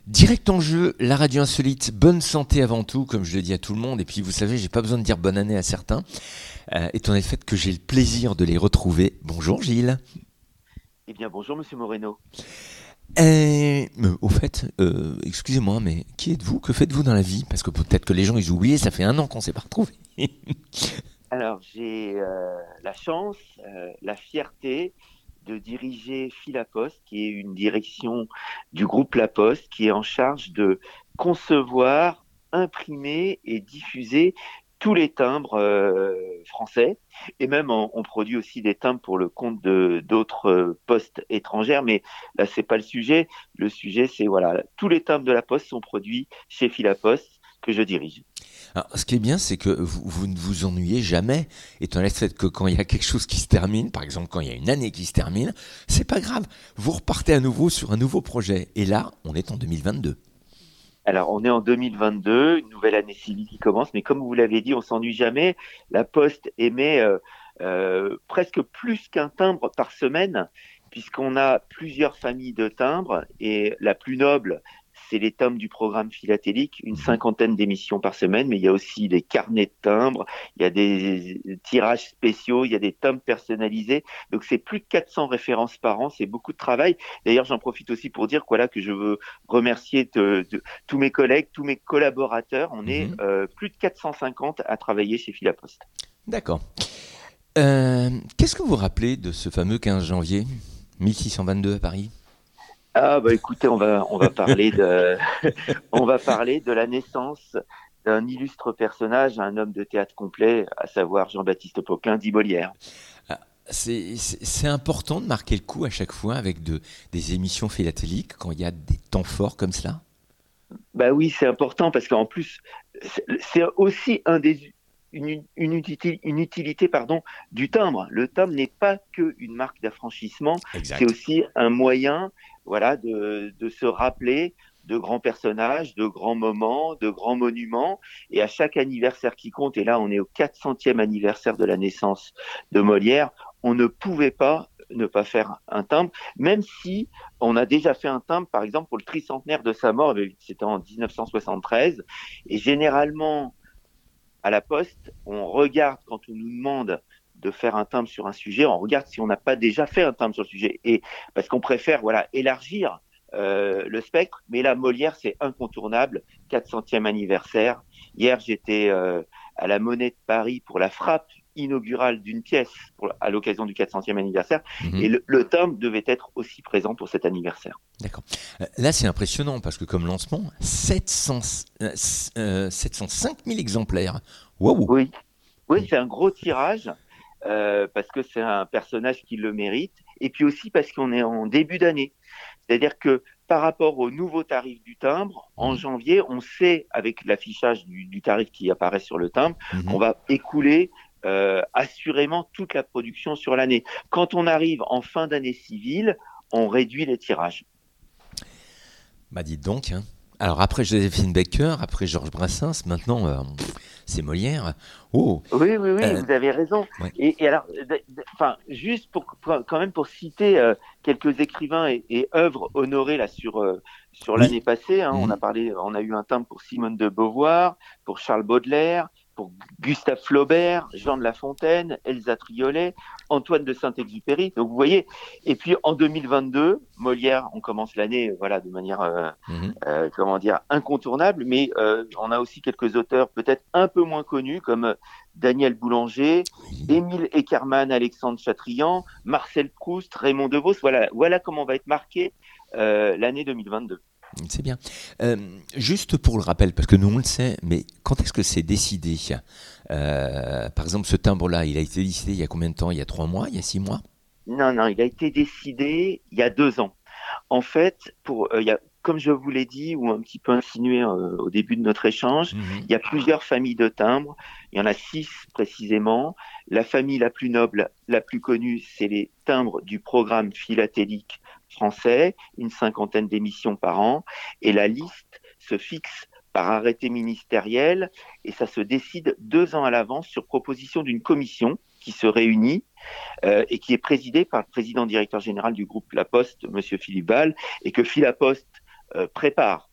Direct en jeu, la radio insolite, bonne santé avant tout, comme je le dis à tout le monde. Et puis vous savez, j'ai pas besoin de dire bonne année à certains, étant donné le fait que j'ai le plaisir de les retrouver. Bonjour Gilles. Eh bien, bonjour, Monsieur Moreno. Au fait, excusez-moi, mais qui êtes-vous? Que faites-vous dans la vie? Parce que peut-être que les gens ils oublient, ça fait un an qu'on s'est pas retrouvés. Alors, j'ai la chance, la fierté de diriger Philapost, qui est une direction du groupe La Poste, qui est en charge de concevoir, imprimer et diffuser tous les timbres français. Et même, on produit aussi des timbres pour le compte de d'autres postes étrangères. Mais là, c'est pas le sujet. Le sujet, c'est voilà, tous les timbres de La Poste sont produits chez Philapost, que je dirige. Alors, ce qui est bien, c'est que vous ne vous ennuyez jamais, étant donné le fait que quand il y a quelque chose qui se termine, par exemple quand il y a une année qui se termine, c'est pas grave. Vous repartez à nouveau sur un nouveau projet. Et là, on est en 2022. Alors, on est en 2022, une nouvelle année civile qui commence, mais comme vous l'avez dit, on s'ennuie jamais. La Poste émet presque plus qu'un timbre par semaine, puisqu'on a plusieurs familles de timbres, et la plus noble, c'est les timbres du programme philatélique, une Mhm. cinquantaine d'émissions par semaine, mais il y a aussi des carnets de timbres, il y a des tirages spéciaux, il y a des timbres personnalisés. Donc, c'est plus de 400 références par an, c'est beaucoup de travail. D'ailleurs, j'en profite aussi pour dire voilà, que je veux remercier tous mes collègues, tous mes collaborateurs. On est Mhm. plus de 450 à travailler chez Philapost. D'accord. Qu'est-ce que vous vous rappelez de ce fameux 15 janvier 1622 à Paris? Ah bah écoutez, on va parler de on va parler de la naissance d'un illustre personnage, un homme de théâtre complet, à savoir Jean-Baptiste Poquin, dit Molière. Ah, c'est important de marquer le coup à chaque fois avec des émissions philatéliques quand il y a des temps forts comme cela. Bah oui, c'est important parce qu'en plus, c'est aussi une utilité pardon, du timbre. Le timbre n'est pas qu'une marque d'affranchissement, c'est Exact. aussi un moyen voilà, de se rappeler de grands personnages, de grands moments, de grands monuments. Et à chaque anniversaire qui compte, et là on est au 400e anniversaire de la naissance de Molière, on ne pouvait pas ne pas faire un timbre, même si on a déjà fait un timbre, par exemple, pour le tricentenaire de sa mort, c'était en 1973. Et généralement, à la Poste, on regarde quand on nous demande de faire un timbre sur un sujet, on regarde si on n'a pas déjà fait un timbre sur le sujet. Et parce qu'on préfère voilà, élargir le spectre, mais là, Molière, c'est incontournable, 400e anniversaire. Hier, j'étais à la Monnaie de Paris pour la frappe inaugurale d'une pièce à l'occasion du 400e anniversaire, et Mhm. le timbre devait être aussi présent pour cet anniversaire. D'accord. Là, c'est impressionnant parce que comme lancement, 705 000 exemplaires. Waouh. Oui, oui, c'est un gros tirage parce que c'est un personnage qui le mérite, et puis aussi parce qu'on est en début d'année. C'est-à-dire que par rapport au nouveau tarif du timbre, en Mhm. janvier, on sait, avec l'affichage du tarif qui apparaît sur le timbre, qu'on Mhm. va écouler assurément toute la production sur l'année. Quand on arrive en fin d'année civile, on réduit les tirages. Bah dites donc, hein. Alors après Joséphine Baker, après Georges Brassens, maintenant c'est Molière. Oh, Oui, oui, oui, euh, vous avez raison. ouais. Et alors, enfin, juste quand même pour citer quelques écrivains et œuvres honorées là sur Oui. l'année passée, hein, Mhm. on a eu un timbre pour Simone de Beauvoir, pour Charles Baudelaire, pour Gustave Flaubert, Jean de La Fontaine, Elsa Triolet, Antoine de Saint-Exupéry. Donc vous voyez. Et puis en 2022, Molière, on commence l'année voilà de manière Mhm. comment dire, incontournable, mais on a aussi quelques auteurs peut-être un peu moins connus comme Daniel Boulanger, Oui. Émile Eckermann, Alexandre Chatrian, Marcel Proust, Raymond DeVos. Voilà, voilà comment va être marquée l'année 2022. C'est bien. Juste pour le rappel, parce que nous on le sait, mais quand est-ce que c'est décidé? Par exemple, ce timbre-là, il a été décidé il y a combien de temps? Il y a 3 mois? Il y a 6 mois? Non, non, il a été décidé il y a 2 ans. En fait, comme je vous l'ai dit, ou un petit peu insinué au début de notre échange, Mhm. il y a plusieurs familles de timbres. Il y en a 6 précisément. La famille la plus noble, la plus connue, c'est les timbres du programme philatélique français, une cinquantaine d'émissions par an. Et la liste se fixe par arrêté ministériel et ça se décide 2 ans à l'avance sur proposition d'une commission qui se réunit et qui est présidé par le président directeur général du groupe La Poste, Monsieur Philippe Ball, et que Philapost prépare.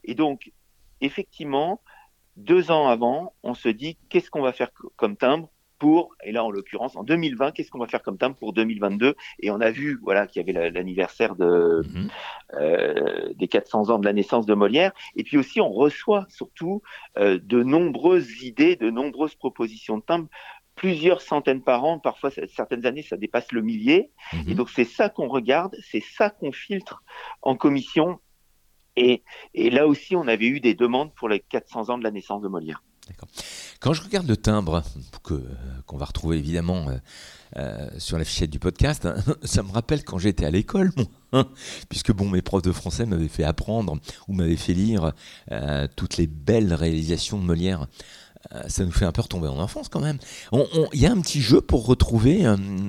Et donc, effectivement, 2 ans avant, on se dit qu'est-ce qu'on va faire comme timbre et là en l'occurrence en 2020, qu'est-ce qu'on va faire comme timbre pour 2022. Et on a vu qu'il y avait l'anniversaire Mhm. des 400 ans de la naissance de Molière. Et puis aussi, on reçoit surtout de nombreuses idées, de nombreuses propositions de timbres, plusieurs centaines par an. Parfois, certaines années, ça dépasse le millier. Et Mhm. donc, c'est ça qu'on regarde, c'est ça qu'on filtre en commission. Et là aussi, on avait eu des demandes pour les 400 ans de la naissance de Molière. D'accord. Quand je regarde le timbre, qu'on va retrouver évidemment sur la fichette du podcast, hein, ça me rappelle quand j'étais à l'école, moi, hein, puisque mes profs de français m'avaient fait apprendre ou m'avaient fait lire toutes les belles réalisations de Molière. Ça nous fait un peu retomber en enfance quand même. Il y a un petit jeu pour retrouver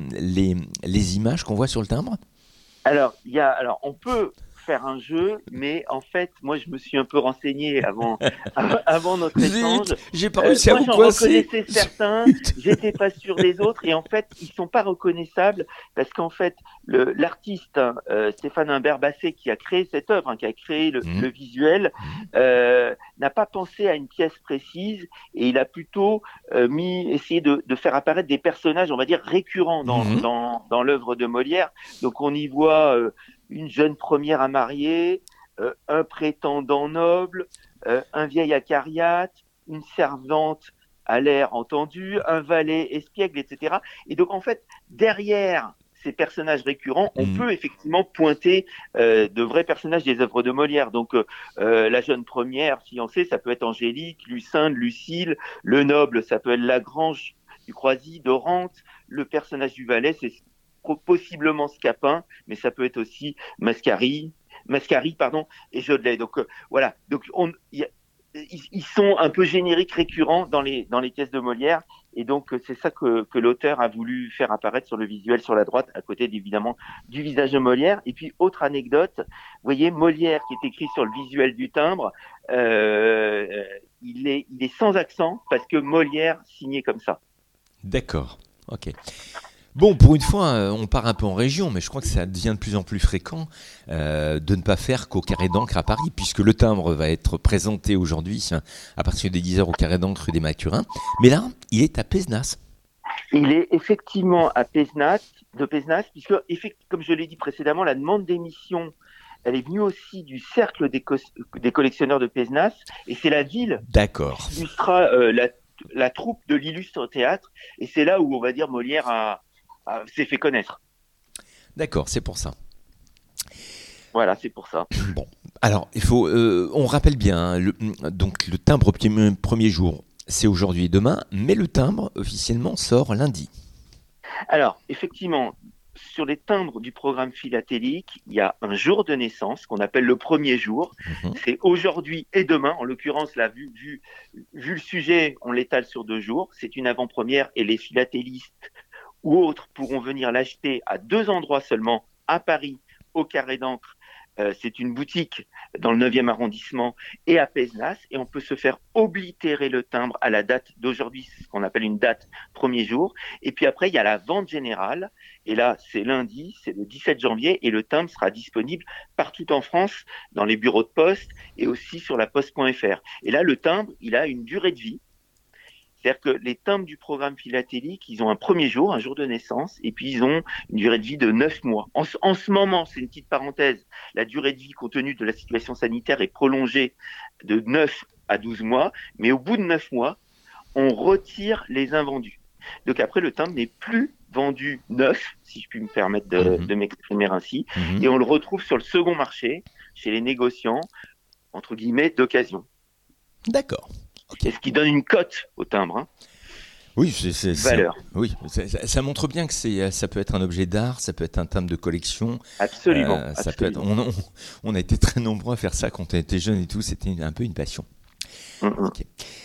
les images qu'on voit sur le timbre. Alors, on peut faire un jeu, mais en fait, moi, je me suis un peu renseigné avant notre échange. J'ai pas réussi à Moi, vous j'en coincer. reconnaissais certains, j'étais pas sûr des autres, et en fait, ils sont pas reconnaissables parce qu'en fait, l'artiste Stéphane Imbert-Bassé qui a créé cette œuvre, qui a créé le visuel, n'a pas pensé à une pièce précise, et il a plutôt essayé de faire apparaître des personnages, on va dire, récurrents dans l'œuvre de Molière. Donc, on y voit une jeune première à marier, un prétendant noble, un vieil acariate, une servante à l'air entendu, un valet espiègle, etc. Et donc, en fait, derrière ces personnages récurrents, on peut effectivement pointer de vrais personnages des œuvres de Molière. Donc, la jeune première fiancée, ça peut être Angélique, Lucinde, Lucile. Le noble, ça peut être Lagrange du Croisy, Dorante. Le personnage du valet, c'est possiblement Scapin, mais ça peut être aussi Mascari, et Jodelet. Donc voilà. Donc ils sont un peu génériques, récurrents dans les pièces de Molière, et donc c'est ça que l'auteur a voulu faire apparaître sur le visuel sur la droite, à côté évidemment du visage de Molière. Et puis autre anecdote, vous voyez Molière qui est écrit sur le visuel du timbre, il est sans accent parce que Molière signait comme ça. D'accord. Ok. Bon, pour une fois, on part un peu en région, mais je crois que ça devient de plus en plus fréquent de ne pas faire qu'au Carré d'Ancre à Paris, puisque le timbre va être présenté aujourd'hui à partir des 10h au Carré d'Ancre rue des Mathurins. Mais là, il est à Pézenas. Il est effectivement à Pézenas, puisque, comme je l'ai dit précédemment, la demande d'émission, elle est venue aussi du cercle des collectionneurs de Pézenas, et c'est la ville D'accord. qui illustrera la troupe de l'Illustre Théâtre, et c'est là où, on va dire, Molière s'est fait connaître. D'accord, c'est pour ça. Voilà, c'est pour ça. Bon, alors, on rappelle bien, donc le timbre premier jour, c'est aujourd'hui et demain, mais le timbre officiellement sort lundi. Alors, effectivement, sur les timbres du programme philatélique, il y a un jour de naissance qu'on appelle le premier jour. C'est aujourd'hui et demain. En l'occurrence, là, vu le sujet, on l'étale sur 2 jours. C'est une avant-première, et les philatélistes ou autres pourront venir l'acheter à 2 endroits seulement, à Paris, au Carré d'Ancre. C'est une boutique dans le 9e arrondissement, et à Pézenas, et on peut se faire oblitérer le timbre à la date d'aujourd'hui, c'est ce qu'on appelle une date premier jour. Et puis après, il y a la vente générale, et là, c'est lundi, c'est le 17 janvier, et le timbre sera disponible partout en France, dans les bureaux de poste, et aussi sur la poste.fr. Et là, le timbre, il a une durée de vie. C'est-à-dire que les timbres du programme philatélique, ils ont un premier jour, un jour de naissance, et puis ils ont une durée de vie de 9 mois. En ce moment, c'est une petite parenthèse, la durée de vie compte tenu de la situation sanitaire est prolongée de 9 à 12 mois, mais au bout de 9 mois, on retire les invendus. Donc après, le timbre n'est plus vendu neuf, si je puis me permettre de m'exprimer ainsi, et on le retrouve sur le second marché, chez les négociants, entre guillemets, d'occasion. D'accord. Okay. Et ce qui donne une cote au timbre. Oui, c'est valeur. Oui, ça montre bien que ça peut être un objet d'art, ça peut être un timbre de collection. Absolument. Ça peut être, on a été très nombreux à faire ça quand on était jeunes et tout, c'était un peu une passion. Okay.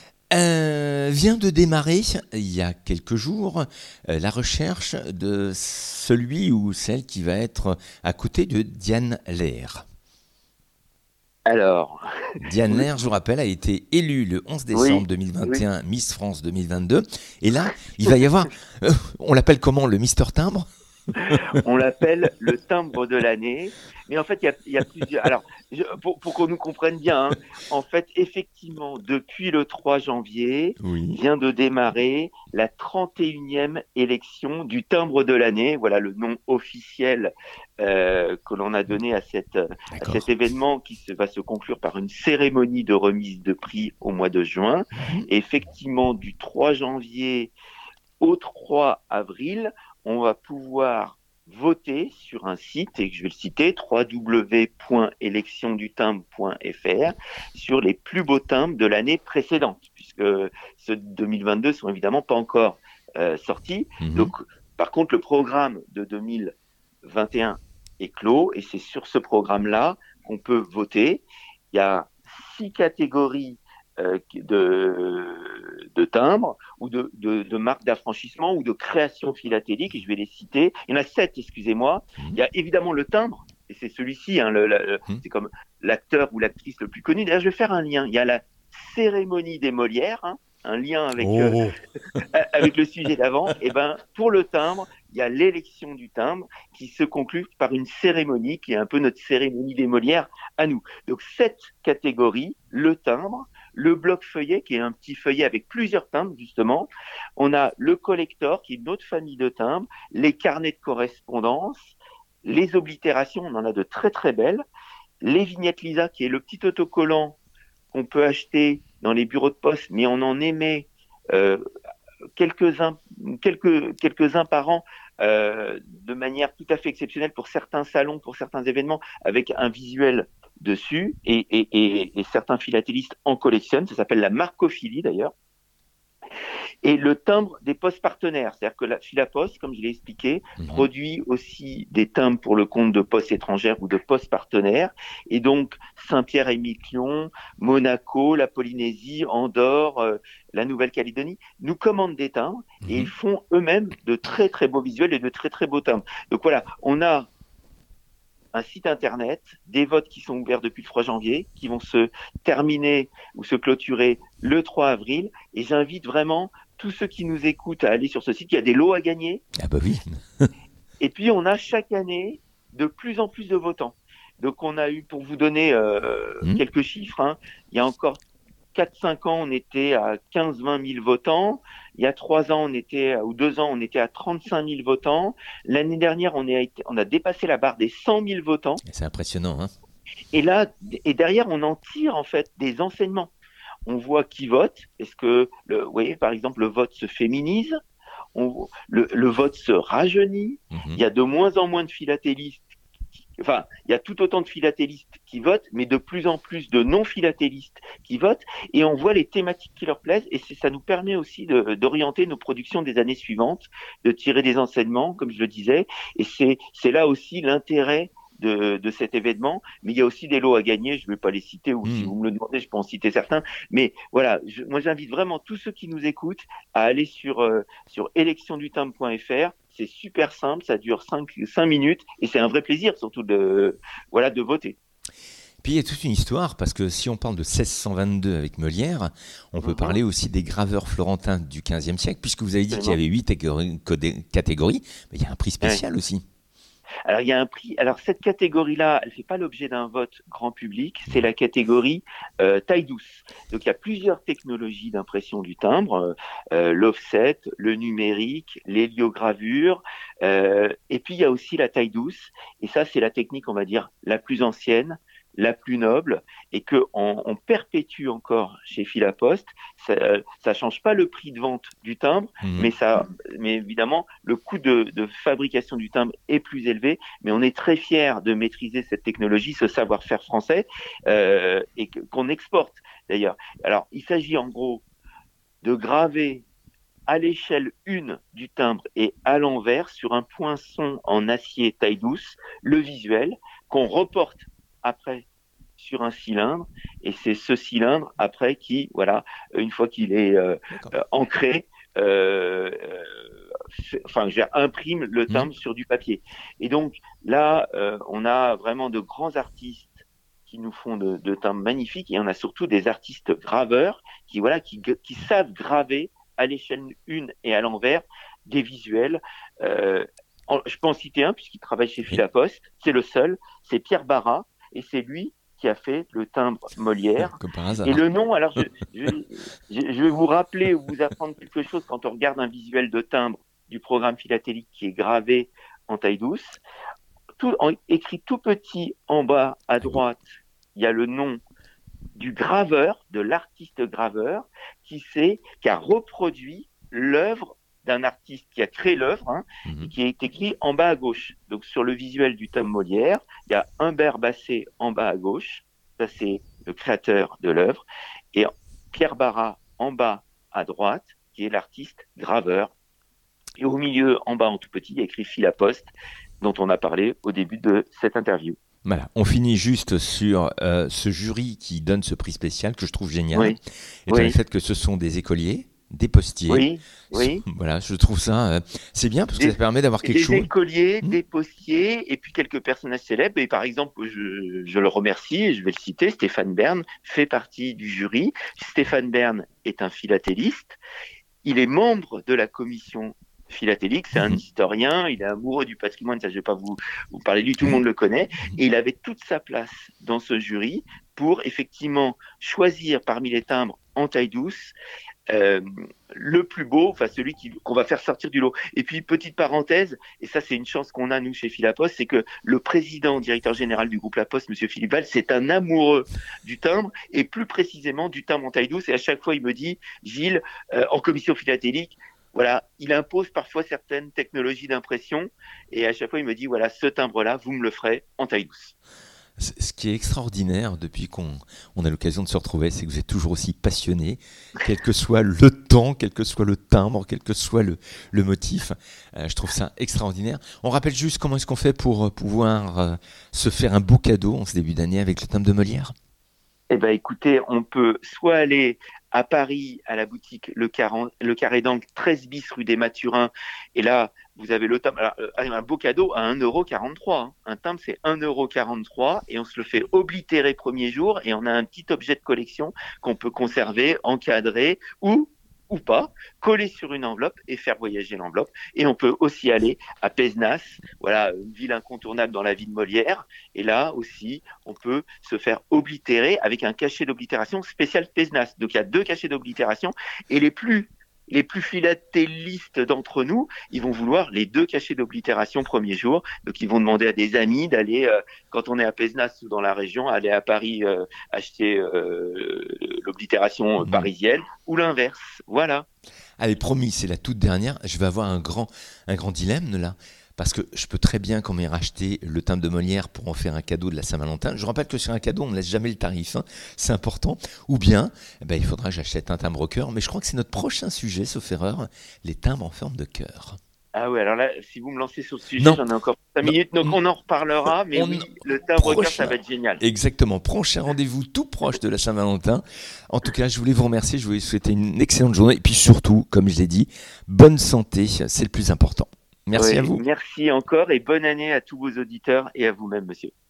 Vient de démarrer, il y a quelques jours, la recherche de celui ou celle qui va être à côté de Diane Lair. Alors, Diane Lair, je vous rappelle, a été élue le 11 décembre 2021 Miss France 2022. Et là, il va y avoir, on l'appelle comment, le Mister Timbre ? On l'appelle le timbre de l'année. Mais en fait, il y a plusieurs. Alors, pour qu'on nous comprenne bien, hein, en fait, effectivement, depuis le 3 janvier, Oui, vient de démarrer la 31e élection du timbre de l'année. Voilà le nom officiel que l'on a donné à cet d'accord. événement va se conclure par une cérémonie de remise de prix au mois de juin. Mhm. Et effectivement, du 3 janvier au 3 avril, on va pouvoir voter sur un site, et je vais le citer, www.électiondutimbre.fr, sur les plus beaux timbres de l'année précédente, puisque ceux de 2022 sont évidemment pas encore sortis. Mhm. Donc, par contre, le programme de 2021 est clos, et c'est sur ce programme-là qu'on peut voter. Il y a 6 catégories de timbres ou de marques d'affranchissement ou de création philatélique, et je vais les citer. Il y en a 7, excusez-moi. Mhm. Il y a évidemment le timbre, et c'est celui-ci, hein, Mhm. c'est comme l'acteur ou l'actrice le plus connu. D'ailleurs, je vais faire un lien. Il y a la cérémonie des Molières, hein, un lien Oh, avec le sujet d'avant. Et ben, pour le timbre, il y a l'élection du timbre qui se conclut par une cérémonie qui est un peu notre cérémonie des Molières à nous. Donc, 7 catégories, le timbre, le bloc feuillet, qui est un petit feuillet avec plusieurs timbres, justement. On a le collector, qui est une autre famille de timbres, les carnets de correspondance, les oblitérations, on en a de très très belles, les vignettes Lisa, qui est le petit autocollant qu'on peut acheter dans les bureaux de poste, mais on en émet euh, quelques-uns, quelques-uns par an de manière tout à fait exceptionnelle pour certains salons, pour certains événements, avec un visuel dessus, et certains philatélistes en collectionnent. Ça s'appelle la marcophilie d'ailleurs. Et le timbre des postes partenaires, c'est-à-dire que la Filaposte, comme je l'ai expliqué, mhm. produit aussi des timbres pour le compte de postes étrangères ou de postes partenaires. Et donc, Saint-Pierre-et-Miquelon, Monaco, la Polynésie, Andorre, la Nouvelle-Calédonie nous commandent des timbres, et ils Mhm. font eux-mêmes de très très beaux visuels et de très très beaux timbres. Donc voilà, on a un site internet, des votes qui sont ouverts depuis le 3 janvier, qui vont se terminer ou se clôturer le 3 avril. Et j'invite vraiment tous ceux qui nous écoutent à aller sur ce site. Il y a des lots à gagner. Ah bah oui. Et puis, on a chaque année de plus en plus de votants. Donc, on a eu, pour vous donner Mhm. quelques chiffres, hein, il y a encore 4-5 ans, on était à 15-20 000 votants. Il y a 3 ans, ou 2 ans, on était à 35 000 votants. L'année dernière, on a dépassé la barre des 100 000 votants. C'est impressionnant, hein. Et là, et derrière, on en tire en fait des enseignements. On voit qui vote. Est-ce que, vous voyez, par exemple, le vote se féminise, le vote se rajeunit. Il Mhm. y a de moins en moins de philatélistes. Enfin, il y a tout autant de philatélistes qui votent, mais de plus en plus de non-philatélistes qui votent. Et on voit les thématiques qui leur plaisent. Et ça nous permet aussi d'orienter nos productions des années suivantes, de tirer des enseignements, comme je le disais. Et c'est là aussi l'intérêt de cet événement, mais il y a aussi des lots à gagner, je ne vais pas les citer, ou si Mhm. vous me le demandez, je peux en citer certains, mais voilà, moi j'invite vraiment tous ceux qui nous écoutent à aller sur électiondutimbre.fr, c'est super simple, ça dure 5 minutes, et c'est un vrai plaisir surtout voilà, de voter. Puis il y a toute une histoire, parce que si on parle de 1622 avec Molière, on peut Mhm, parler aussi des graveurs florentins du XVe siècle, puisque vous avez dit qu'il y absolument. avait 8 catégories, mais il y a un prix Ouais. spécial aussi. Alors, il y a un prix. Alors, cette catégorie-là, elle ne fait pas l'objet d'un vote grand public. C'est Non. la catégorie taille douce. Donc, il y a plusieurs technologies d'impression du timbre, l'offset, le numérique, l'héliogravure. Et puis, il y a aussi la taille douce. Et ça, c'est la technique, on va dire, la plus ancienne, la plus noble, et que on perpétue encore chez Filaposte. Ça change pas le prix de vente du timbre, Mhm. mais évidemment, le coût de fabrication du timbre est plus élevé, mais on est très fiers de maîtriser cette technologie, ce savoir-faire français, et qu'on exporte d'ailleurs. Alors, il s'agit en gros de graver à l'échelle 1 du timbre et à l'envers sur un poinçon en acier taille douce, le visuel, qu'on reporte après sur un cylindre, et c'est ce cylindre après qui, voilà, une fois qu'il est D'accord. ancré, enfin, imprime le Mhm. timbre sur du papier. Et donc là, on a vraiment de grands artistes qui nous font de timbres magnifiques, et on a surtout des artistes graveurs qui, voilà, qui savent graver à l'échelle 1 et à l'envers des visuels. Euh, Je peux en citer un puisqu'il travaille chez Oui. Philapost. C'est le seul. C'est Pierre Barra et c'est lui qui a fait le timbre Molière. Comme par Et hasard. le nom, alors je vais vous rappeler ou vous apprendre quelque chose quand on regarde un visuel de timbre du programme philatélique qui est gravé en taille douce. Écrit tout petit en bas à droite, il y a le nom du graveur, de l'artiste graveur, qui a reproduit l'œuvre d'un artiste qui a créé l'œuvre, et qui est écrit en bas à gauche. Donc sur le visuel du tome Molière, il y a Humbert Basset en bas à gauche, ça c'est le créateur de l'œuvre, et Pierre Barra en bas à droite, qui est l'artiste graveur. Et au milieu, en bas en tout petit, il y a écrit Philapost, dont on a parlé au début de cette interview. Voilà, on finit juste sur ce jury qui donne ce prix spécial que je trouve génial, Oui, étant le fait que ce sont des écoliers, des postiers. oui. Voilà, je trouve ça, c'est bien parce que ça permet d'avoir quelque chose. Des écoliers, des postiers, et puis quelques personnages célèbres. Et par exemple, je le remercie, et je vais le citer, Stéphane Bern fait partie du jury. Stéphane Bern est un philatéliste. Il est membre de la commission philatélique, c'est un historien, il est amoureux du patrimoine, ça je vais pas vous parler de lui, tout le monde le connaît, et il avait toute sa place dans ce jury pour effectivement choisir parmi les timbres en taille douce le plus beau, enfin celui qu'on va faire sortir du lot. Et puis petite parenthèse, et ça c'est une chance qu'on a nous chez Philapost, c'est que le président, directeur général du groupe La Poste, Monsieur Philippe Val, c'est un amoureux du timbre, et plus précisément du timbre en taille douce, et à chaque fois il me dit, Gilles, en commission philatélique, voilà, il impose parfois certaines technologies d'impression, et à chaque fois il me dit, voilà, ce timbre-là, vous me le ferez en taille douce. Ce qui est extraordinaire depuis qu'on a l'occasion de se retrouver, c'est que vous êtes toujours aussi passionné, quel que soit le temps, quel que soit le timbre, quel que soit le motif. Je trouve ça extraordinaire. On rappelle juste comment est-ce qu'on fait pour pouvoir se faire un beau cadeau en ce début d'année avec le timbre de Molière. Eh ben, écoutez, on peut soit aller à Paris, à la boutique Le Carré d'Angle, 13 bis rue des Mathurins. Et là, vous avez le timbre. Alors, un beau cadeau à 1,43 €. Un timbre, c'est 1,43 € et on se le fait oblitérer premier jour. Et on a un petit objet de collection qu'on peut conserver, encadrer ou pas, coller sur une enveloppe et faire voyager l'enveloppe. Et on peut aussi aller à Pézenas, voilà, une ville incontournable dans la vie de Molière. Et là aussi, on peut se faire oblitérer avec un cachet d'oblitération spécial Pézenas. Donc il y a 2 cachets d'oblitération et les plus philatélistes d'entre nous, ils vont vouloir les 2 cachets d'oblitération premier jour. Donc, ils vont demander à des amis d'aller, quand on est à Pézenas ou dans la région, aller à Paris acheter l'oblitération parisienne ou l'inverse. Voilà. Allez, promis, c'est la toute dernière. Je vais avoir un grand dilemme là. Parce que je peux très bien quand même racheter le timbre de Molière pour en faire un cadeau de la Saint-Valentin. Je rappelle que sur un cadeau, on ne laisse jamais le tarif, c'est important. Ou bien, il faudra que j'achète un timbre au cœur. Mais je crois que c'est notre prochain sujet, sauf erreur, les timbres en forme de cœur. Ah ouais, alors là, si vous me lancez sur ce sujet, j'en ai encore 5 minutes, donc on en reparlera, mais oui, le timbre au cœur, ça va être génial. Exactement, prochain rendez-vous tout proche de la Saint-Valentin. En tout cas, je voulais vous remercier, je voulais vous souhaiter une excellente journée, et puis surtout, comme je l'ai dit, bonne santé, c'est le plus important. Merci à vous. Merci encore et bonne année à tous vos auditeurs et à vous-même, monsieur.